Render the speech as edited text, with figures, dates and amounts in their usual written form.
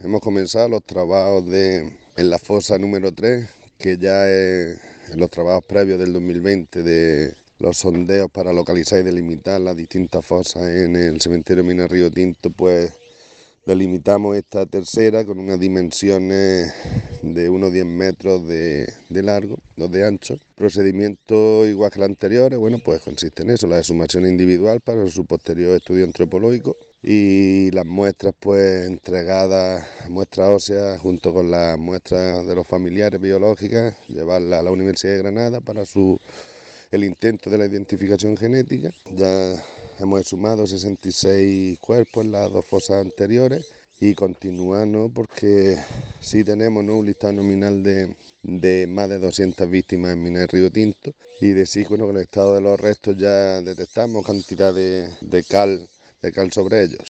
hemos comenzado los trabajos en la fosa número 3, que ya es los trabajos previos del 2020 de los sondeos para localizar y delimitar las distintas fosas en el cementerio Mina Río Tinto. Pues delimitamos esta tercera con unas dimensiones de unos 10 metros de largo, 2 de ancho. Procedimiento igual que los anteriores, bueno, pues consiste en eso, la exhumación individual para su posterior estudio antropológico y las muestras pues entregadas, muestras óseas junto con las muestras de los familiares biológicas, llevarlas a la Universidad de Granada para el intento de la identificación genética. Ya hemos exhumado 66 cuerpos en las 2 fosas anteriores y continuando porque sí tenemos, ¿no?, un listado nominal de más de 200 víctimas en Mina Río Tinto, y decir, bueno, que en el estado de los restos ya detectamos cantidad de cal sobre ellos.